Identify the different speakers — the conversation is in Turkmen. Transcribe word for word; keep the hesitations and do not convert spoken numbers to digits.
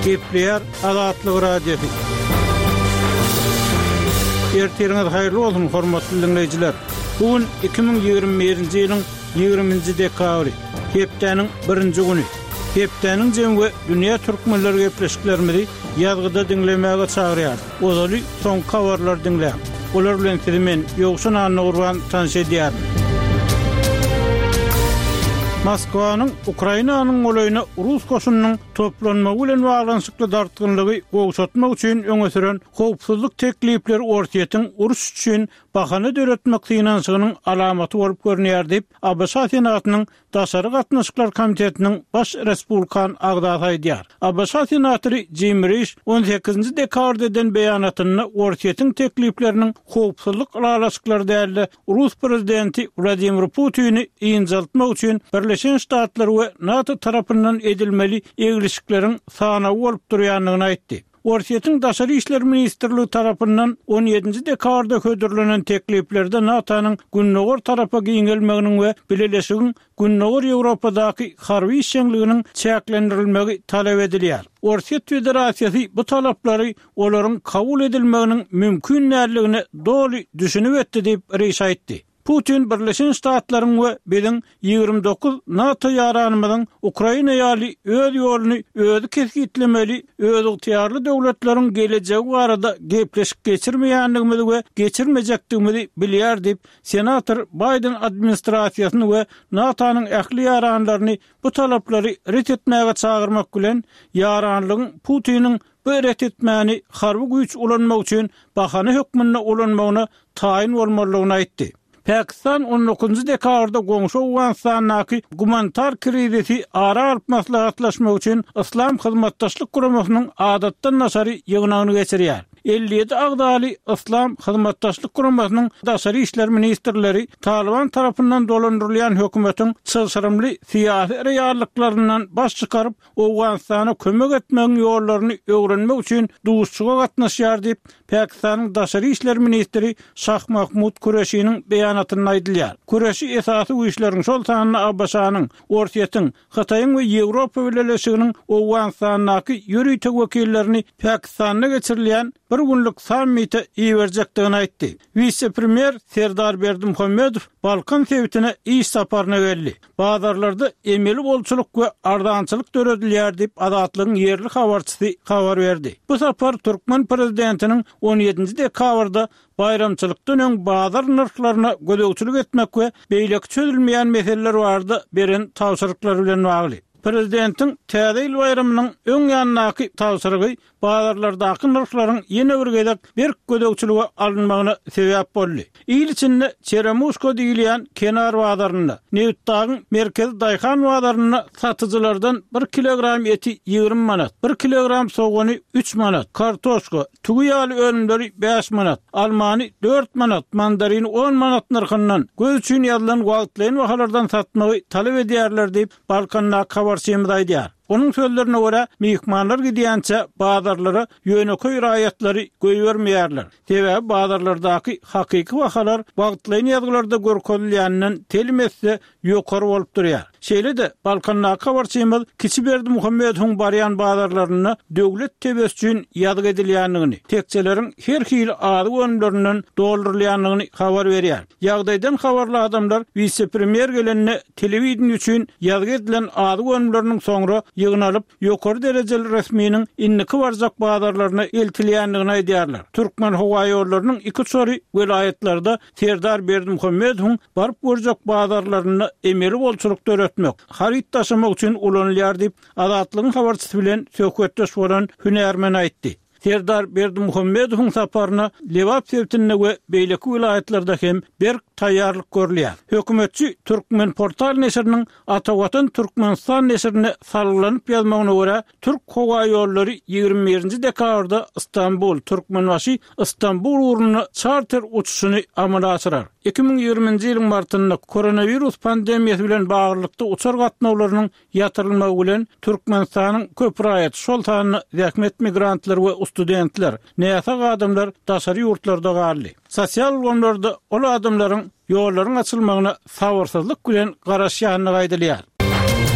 Speaker 1: Gepleyer Azatlyk radiosu. Erteriňiz haýyrly bolsun hormatly dinleýijiler. Bugün iki bin ýygrimi birinji ýylyň ýygrimiňji dekabry, hepdeniň birinji güni. Hepdeniň jemgy dünýä türkmenleri gepleşiklerimizi ýazgyda dinlemäge çagyrýar. Ozaly soň kawarlar dinleýär. Olar bilen men ýogşun anna urgan tanşy edýär. Moskwanyň Ukrainanyň olaýyna Rus koşunynyň toplanmagy bilen baglanşykly dartgynlygy gowşatmak üçin öňe süren howpsuzlyk teklipleri ortaýatyň uruş üçin bahana döretmek tynançygynyň alamaty bolup görünýär diýip A B S Senatynyň Daşary gatnaşyklar komitetiniň baş respublikan agdaty aýdýar. A B S senatory Jim Risch on sekizinji dekabrda eden beýanatyny ortaýatyň teklipleriniň howpsuzlyk araşyklary däli Rus prezidenti Vladimir Putin'i iňjaltmak üçin Birleşen Ştatlar we NATO tarapyndan edilmeli egilişiklerin sana bolup durýanlygyny aýtdy. Ortaýatyň Daşary işler ministrligi tarapyndan on ýedinji dekabrda hödürlenen tekliplerde NATO'nyň Günnäger tarapa giňelmeginiň we Birleşigiň Günnäger Ýewropadaky harby işçiliginiň çäklendirilmegi talap edilýär. Ortaýat Federasiýasy bu talaplary olaryň kabul edilmeginiň mümkin näçiligini doly düşünüp etdi diýip reýs aýtdy. Putin Birleşen Ştatlaryň we biziň ýygrimi dokuz NATO ýaranymyzyň Ukraina ýaly öz ýoluny özi kesgitlemeli, öz ýarly döwletleriň gelejegi barada gepleşik geçirmeýänligimizi we geçirmejekdigimizi bilýär diýip senator Biden administrasiýasyny we NATO'nyň ähli ýaranlaryny bu talaplary ret etmäge çagyrmak bilen ýaranlygyň Putiniň bu ret etmäni harby güýç ulanmak üçin bahana hökmüne ulanmagyna taýin bolmalygyny aýtdy. Pakistan on dokuzunji dekabrda goňşy Awganistanyň gumanitar krizisi ara alyp maslahatlaşmak üçin İslam hyzmatdaşlyk guramasynyň adatdan nasary ýygynagyny geçirýär. elli ýedi agdaly İslam hyzmatdaşlyk guramasynyň daşary işler ministrleri Taliban tarapyndan dolandyrylýan hökümetiň çylşyrymly syýasy reallyklarynyň baş çykaryp Awganistana kömek etmegiň ýollaryny öwrenmek üçin duşçuga gatnaşýar diýip Pakistanyň daşary işler ministri Şah Mahmud Kureşiň beýanatyny aýdylýar. Kureşi esasy bu işleriň şol sanyny A B S-nyň, Ortaýatyň, Hataýyň we Ýewropa Birleşiginiň Awganistanyňky ýürüýtek wekillerini Pakistana geçirilýän bir günlük sammite iýerjekdigini aýtdy. Vice-premier Serdar Berdimuhammedow Balkan sewitine iş saparyna geldi. Bazarlarda emeli bolçuluk we ardançylyk döredilýär diýip Azatlygyň ýerli habarçysy habar berdi. Bu sapar Türkmen prezidentiniň on ýedinji dekabrda bayramçylykdan öň bazar narhlaryna gödökçülük etmek we beýleki çözülmeýän meseleler barada beren tawsyryklar bilen bagly. Prezidentiň täze ýyl bayramynyň öň ýanynaky tawsyrygy bazarlardaky narhlaryň ýene bir gezek bir gödökçülüge alınmagyna sebäp boldy. Ýyl içinde Çeremusko diýilýän kenar bazaryny, Newtdagyň merkezi Daýhan bazaryny satyjylardan bir kilogram eti ýygrimi manat, bir kilogram sogony üç manat, kartoşka, tugy ýaly ölümleri beş manat, almany dört manat, mandarin on manat narhyndan göz üçin ýazylan wagtlaryň bahalardan satmagy talap edýärler diýip Balkanna habarçymyz aýdýar. Onun sözlerine göre mihmanlar gidýänçe bazarlara ýöneköy raýatlary göýbermeýärler. Sebäbi bazarlardaky hakyky bahalar wagtlaryň ýazgylarda görkezilýäninden telimesse ýokary bolup durýar. Şeýle-de Balkanna habarçymyz Kiçi Berdimuhammedowyň barýan bazarlaryny döwlet tebes üçin ýazgy edilýänligini, tekçeleriň her hil ady önümlerinden doldurulýanlygyny habar berýär. Ýagdaýdan habarly adamlar vice-premier gelenine telewizion üçin ýazgy edilen ady önümleriniň soňra ýygnalyp ýokary derejeli resminiň inniki barjak bazarlaryna eltilýänligini aýdýarlar. Türkmen howa ýollarynyň iki çori welaýatlarda Serdar Berdimuhammedowyň baryp görjek bazarlaryny emeli bolçuluk döretmek, harit taşymak üçin ulanylýar diýip Azatlygyň habarçysy bilen söhbetdeş bolan hünärmen aýtdy. Serdar Berdimuhammedowyň saparyna Lewap sewtine we beýleki vilayatlarda hem bir taýýarlyk görülýär. Hökümetçi Türkmen portal neşriniň Atawatan Türkmenistan neşrine salgylanyp ýazmagyna görä, Türk howa ýollary ýygrimi birinji dekabrda Istanbul Türkmenbaşy Istanbul uruny charter uçuşyny amala aşyrar. iki bin ýygrimiňji ýylyň martynda koronavirus pandemiýasy bilen baglykda uçar gatnawlarynyň ýatyrylmagy bilen Türkmenistanyň köp raýat şol sanyny zähmet migrantlar we studentler, näçe adamlar daşary ýurtlarda garly. Sosial gonlarda ol adamlaryň ýollaryň açylmagyna sabarsızlyk bilen garaşýanyny gaýdylýar.